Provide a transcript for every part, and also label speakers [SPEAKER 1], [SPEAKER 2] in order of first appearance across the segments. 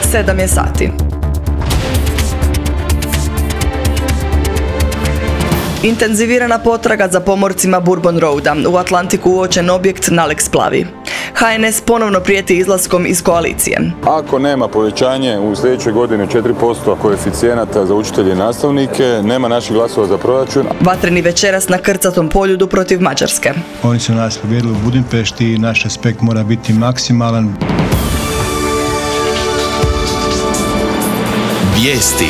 [SPEAKER 1] 7 je sati. Intenzivirana potraga za pomorcima Bourbon Roada. U Atlantiku uočen objekt Nalex Splavi. HNS ponovno prijeti izlaskom iz koalicije.
[SPEAKER 2] Ako nema povećanje u sljedećoj godini 4% koeficijenata za učitelje i nastavnike, nema naših glasova za proračun.
[SPEAKER 1] Vatreni večeras na Krcatom poljudu protiv Mađarske.
[SPEAKER 3] Oni su nas pobijedili u Budimpešti i naš aspekt mora biti maksimalan.
[SPEAKER 4] Vijesti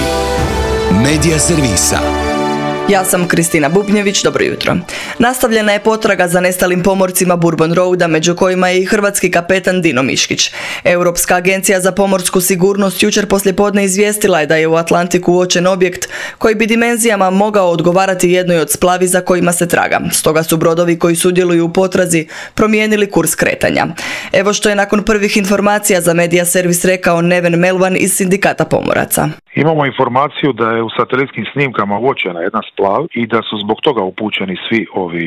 [SPEAKER 4] Medija servisa.
[SPEAKER 1] Ja sam Kristina Bubnjević, dobro jutro. Nastavljena je potraga za nestalim pomorcima Bourbon Roada, među kojima je i hrvatski kapetan Dino Miškić. Europska agencija za pomorsku sigurnost jučer poslijepodne izvijestila je da je u Atlantiku uočen objekt koji bi dimenzijama mogao odgovarati jednoj od splavi za kojima se traga. Stoga su brodovi koji sudjeluju u potrazi promijenili kurs kretanja. Evo što je nakon prvih informacija za Medija servis rekao Neven Melvan iz Sindikata pomoraca.
[SPEAKER 5] Imamo informaciju da je u satelitskim snimkama uočena jedna splav i da su zbog toga upućeni svi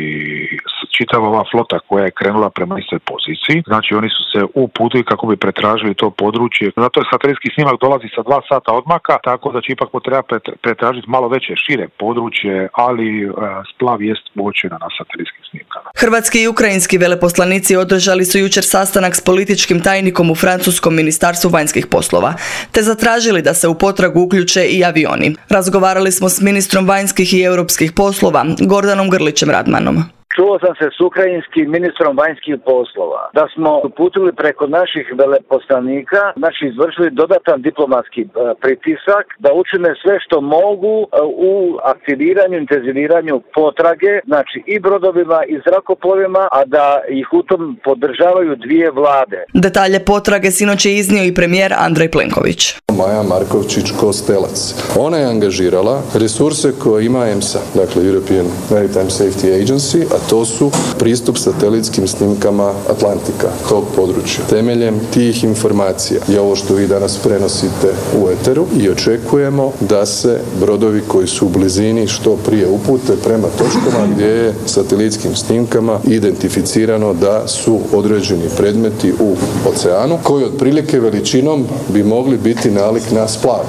[SPEAKER 5] čitava ova flota koja je krenula prema istoj poziciji. Znači oni su se uputili kako bi pretražili to područje. Zato je satelitski snimak dolazi sa 2 sata odmaka, tako da će ipak treba pretražiti malo veće, šire područje, ali splav jest uočena na satelitskim snimkama.
[SPEAKER 1] Hrvatski i ukrajinski veleposlanici održali su jučer sastanak s političkim tajnikom u francuskom ministarstvu vanjskih poslova, te zatražili da se u potragu uključe i avioni. Razgovarali smo s ministrom vanjskih i europskih poslova, Gordanom Grlićem Radmanom.
[SPEAKER 6] Čuo sam se s ukrajinskim ministrom vanjskih poslova da smo uputili preko naših veleposlanika, izvršili dodatan diplomatski pritisak da učine sve što mogu u aktiviranju, intenziviranju potrage, i brodovima i zrakoplovima, a da ih u tom podržavaju 2 vlade.
[SPEAKER 1] Detalje potrage sinoć je iznio i premijer Andrej Plenković.
[SPEAKER 7] Maja Markovčić-Kostelac. Ona je angažirala resurse koje ima EMSA, dakle European Maritime Safety Agency, a to su pristup satelitskim snimkama Atlantika, tog područja. Temeljem tih informacija je ovo što vi danas prenosite u eteru i očekujemo da se brodovi koji su u blizini što prije upute prema točkama gdje je satelitskim snimkama identificirano da su određeni predmeti u oceanu koji otprilike veličinom bi mogli biti nalik na splav.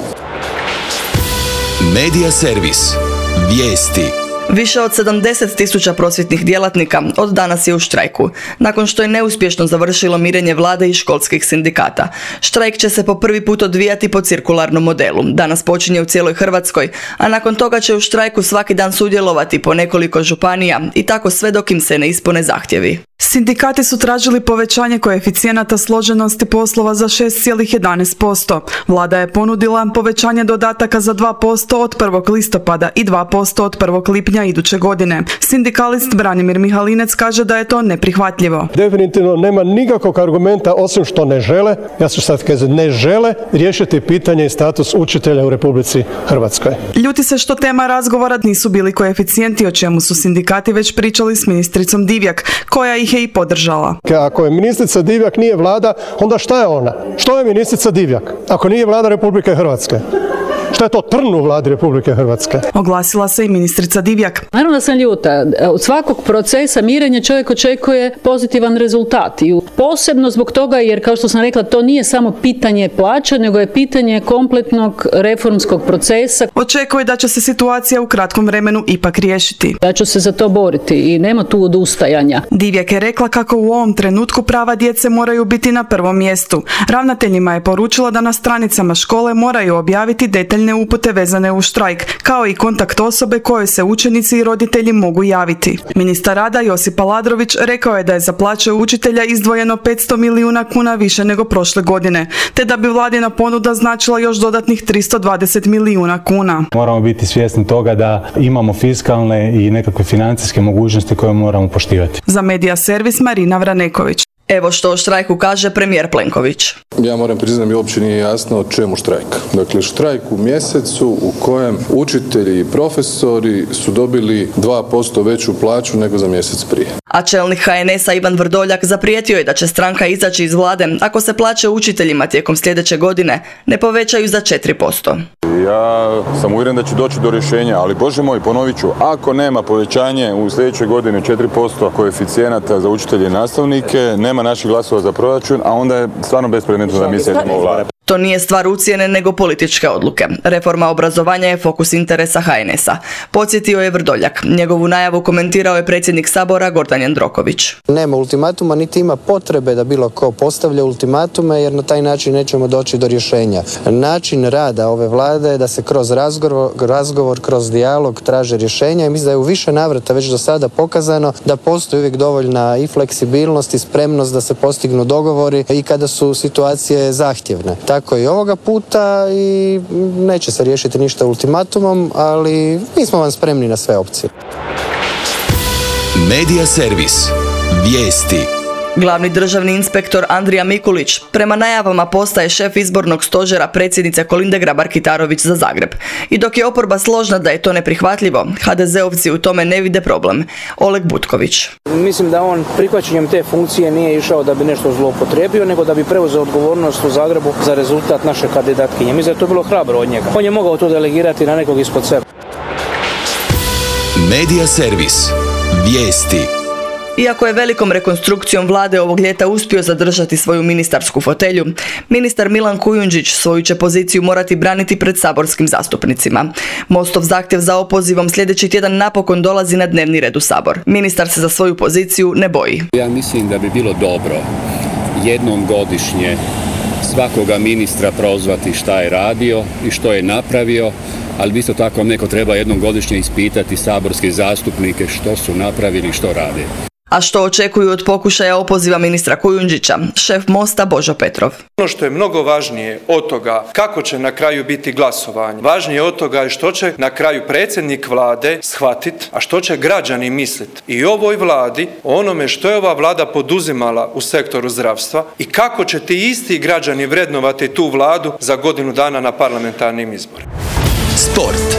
[SPEAKER 4] Medija servis. Vijesti.
[SPEAKER 1] Više od 70.000 prosvjetnih djelatnika od danas je u štrajku, nakon što je neuspješno završilo mirenje vlade i školskih sindikata. Štrajk će se po prvi put odvijati po cirkularnom modelu. Danas počinje u cijeloj Hrvatskoj, a nakon toga će u štrajku svaki dan sudjelovati po nekoliko županija i tako sve dok im se ne ispune zahtjevi.
[SPEAKER 8] Sindikati su tražili povećanje koeficijenata složenosti poslova za 6,11%. Vlada je ponudila povećanje dodataka za 2% od 1. listopada i 2% od 1. lipnja iduće godine. Sindikalist Branimir Mihalinec kaže da je to neprihvatljivo.
[SPEAKER 9] Definitivno nema nikakvog argumenta osim što ne žele, ja ću sad kazati, ne žele riješiti pitanje i status učitelja u Republici Hrvatskoj.
[SPEAKER 8] Ljuti se što tema razgovora nisu bili koeficijenti, o čemu su sindikati već pričali s ministricom Divjak, koja ih je i podržala.
[SPEAKER 9] Ako je ministrica Divjak nije vlada, onda šta je ona? Što je ministrica Divjak ako nije vlada Republike Hrvatske? Šta je to trn u vladi Republike Hrvatske?
[SPEAKER 8] Oglasila se i ministrica Divjak.
[SPEAKER 10] Naravno da sam ljuta. Od svakog procesa mirenja čovjek očekuje pozitivan rezultat. I posebno zbog toga jer, kao što sam rekla, to nije samo pitanje plaća, nego je pitanje kompletnog reformskog procesa.
[SPEAKER 8] Očekuje da će se situacija u kratkom vremenu ipak riješiti.
[SPEAKER 10] Ja ću se za to boriti i nema tu odustajanja.
[SPEAKER 8] Divjak je rekla kako u ovom trenutku prava djece moraju biti na prvom mjestu. Ravnateljima je poručila da na stranicama škole moraju objaviti detaljne upute vezane u štrajk, kao i kontakt osobe koje se učenici i roditelji mogu javiti. Ministar rada Josip Aladrović rekao je da je za plaće učitelja izdvojeno 500 milijuna kuna više nego prošle godine, te da bi vladina ponuda značila još dodatnih 320 milijuna kuna.
[SPEAKER 11] Moramo biti svjesni toga da imamo fiskalne i nekakve financijske mogućnosti koje moramo poštivati.
[SPEAKER 8] Za Medija servis Marina Vraneković.
[SPEAKER 1] Evo što o štrajku kaže premijer Plenković.
[SPEAKER 7] Ja moram priznati mi uopće nije jasno o čemu štrajk. Dakle, štrajk u mjesecu u kojem učitelji i profesori su dobili 2% veću plaću nego za mjesec prije.
[SPEAKER 1] A čelnik HNS-a Ivan Vrdoljak zaprijetio je da će stranka izaći iz vlade ako se plaće učiteljima tijekom sljedeće godine ne povećaju za 4%.
[SPEAKER 2] Ja sam uvjeren da će doći do rješenja, ali Bože moj, ponovit ću, ako nema povećanje u sljedećoj godini 4% koeficijenata za učitelje i nastavnike, nema naših glasova za proračun, a onda je stvarno bespredmetno da mi sjedimo u vladi.
[SPEAKER 1] To nije stvar ucjene nego političke odluke. Reforma obrazovanja je fokus interesa HNS-a. Podsjetio je Vrdoljak. Njegovu najavu komentirao je predsjednik Sabora Gordan Jandroković.
[SPEAKER 12] Nema ultimatuma, niti ima potrebe da bilo ko postavlja ultimatume, jer na taj način nećemo doći do rješenja. Način rada ove vlade je da se kroz razgovor, kroz dijalog traže rješenja i mislim da je u više navrata već do sada pokazano da postoji uvijek dovoljna i fleksibilnost i spremnost da se postignu dogovori i kada su situacije zahtjevne. Tako i ovoga puta i neće se riješiti ništa ultimatumom, ali mi smo vam spremni na sve opcije.
[SPEAKER 4] Medija servis. Vijesti.
[SPEAKER 1] Glavni državni inspektor Andrija Mikulić prema najavama postaje šef izbornog stožera predsjednice Kolinde Grabar-Kitarović za Zagreb. I dok je oporba složna da je to neprihvatljivo, HDZ-ovci u tome ne vide problem. Oleg Butković.
[SPEAKER 13] Mislim da on prihvaćanjem te funkcije nije išao da bi nešto zloupotrijebio, nego da bi preuzeo odgovornost u Zagrebu za rezultat naše kandidatkinje. Mislim da je to bilo hrabro od njega. On je mogao to delegirati na nekog ispod sebe.
[SPEAKER 4] Medija servis. Vijesti.
[SPEAKER 1] Iako je velikom rekonstrukcijom vlade ovog ljeta uspio zadržati svoju ministarsku fotelju, ministar Milan Kujundžić svoju će poziciju morati braniti pred saborskim zastupnicima. Mostov zahtjev za opozivom sljedeći tjedan napokon dolazi na dnevni red u Sabor. Ministar se za svoju poziciju ne boji.
[SPEAKER 14] Ja mislim da bi bilo dobro jednom godišnje svakoga ministra prozvati šta je radio i što je napravio, ali isto tako neko treba jednom godišnje ispitati saborske zastupnike što su napravili i što rade.
[SPEAKER 1] A što očekuju od pokušaja opoziva ministra Kujundžića, šef Mosta Božo Petrov.
[SPEAKER 15] Ono što je mnogo važnije od toga kako će na kraju biti glasovanje, važnije od toga je što će na kraju predsjednik vlade shvatiti, a što će građani misliti i o ovoj vladi, o onome što je ova vlada poduzimala u sektoru zdravstva i kako će ti isti građani vrednovati tu vladu za godinu dana na parlamentarnim izborima.
[SPEAKER 4] Sport.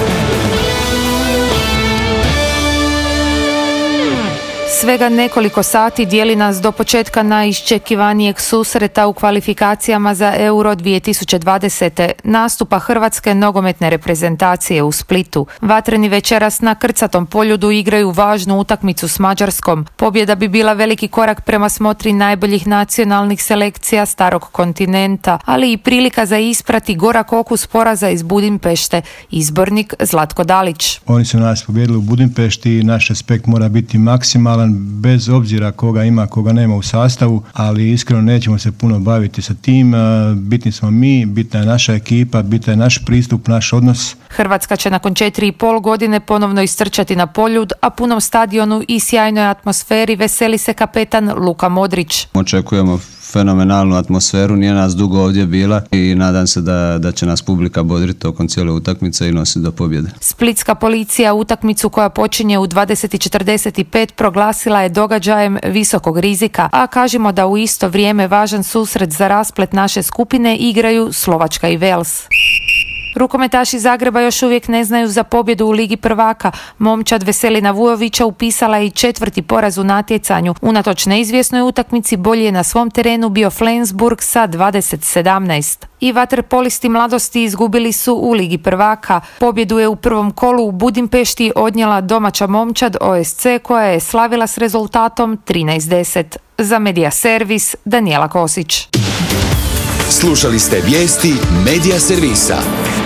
[SPEAKER 16] Svega nekoliko sati dijeli nas do početka najiščekivanijeg susreta u kvalifikacijama za Euro 2020. Nastupa hrvatske nogometne reprezentacije u Splitu. Vatreni večeras na Krcatom poljudu igraju važnu utakmicu s Mađarskom. Pobjeda bi bila veliki korak prema smotri najboljih nacionalnih selekcija starog kontinenta, ali i prilika za isprati gorak okus poraza iz Budimpešte. Izbornik Zlatko Dalić.
[SPEAKER 3] Oni su nas pobijedili u Budimpešti i naš aspekt mora biti maksimalan bez obzira koga ima, koga nema u sastavu, ali iskreno nećemo se puno baviti sa tim. Bitni smo mi, bitna je naša ekipa, bitan je naš pristup, naš odnos.
[SPEAKER 16] Hrvatska će nakon 4,5 godine ponovno istrčati na poljud, a punom stadionu i sjajnoj atmosferi veseli se kapetan Luka Modrić.
[SPEAKER 17] Očekujemo fenomenalnu atmosferu, nije nas dugo ovdje bila i nadam se da će nas publika bodriti tokom cijele utakmice i nositi do pobjede.
[SPEAKER 16] Splitska policija utakmicu koja počinje u 20:45 proglasila je događajem visokog rizika, a kažemo da u isto vrijeme važan susret za rasplet naše skupine igraju Slovačka i Wales. Rukometaši Zagreba još uvijek ne znaju za pobjedu u Ligi prvaka. Momčad Veselina Vujovića upisala je i 4. poraz u natjecanju. Unatoč neizvjesnoj utakmici bolje je na svom terenu bio Flensburg sa 20-17. I vaterpolisti mladosti izgubili su u Ligi prvaka. Pobjedu je u prvom kolu u Budimpešti odnijela domaća Momčad OSC koja je slavila s rezultatom 13-10. Za Medija servis Danijela Kosić.
[SPEAKER 4] Slušali ste vijesti Medija servisa.